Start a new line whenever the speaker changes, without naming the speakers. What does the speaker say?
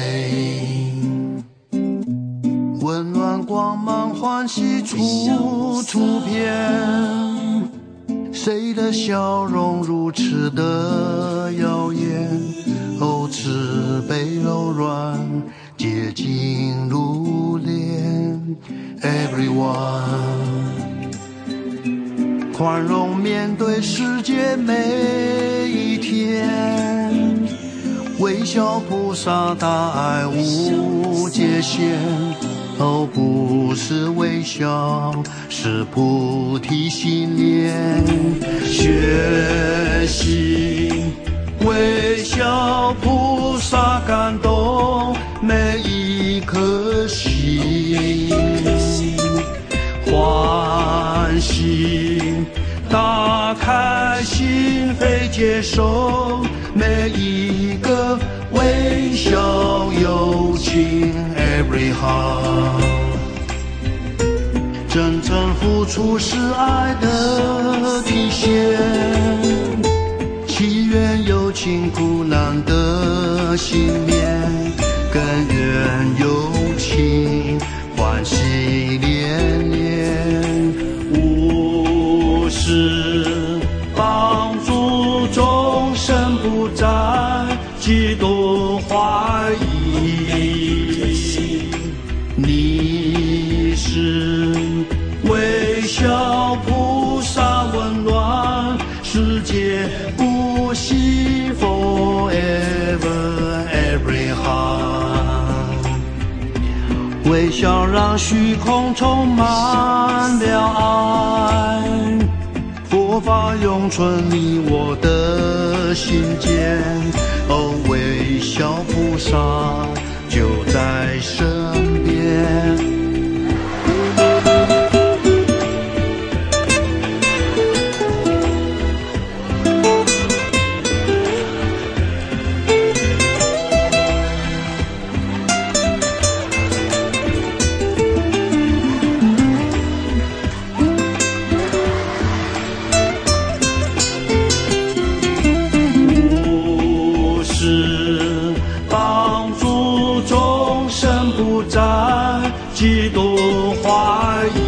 温暖光芒欢喜处遍，谁的笑容如此的耀眼？哦，慈悲柔软，洁净如莲 ，Everyone。宽容面对世界每一天，微笑菩萨大爱无界限。哦，不是微笑，是菩提心莲。学习微笑菩萨，感动每一颗心，欢喜打开心扉，接受每一个微笑友情 Every heart。 真正付出是爱的体现，祈愿友情苦难的幸免，更愿友情欢喜连连，无私帮助众生不再嫉妒怀疑。你是微笑菩萨，温暖世界不息 forever every heart。 微笑让虚空充满了爱，佛法永存你我的心间。哦，微笑菩萨就在身边。帮助众生不再嫉妒怀疑。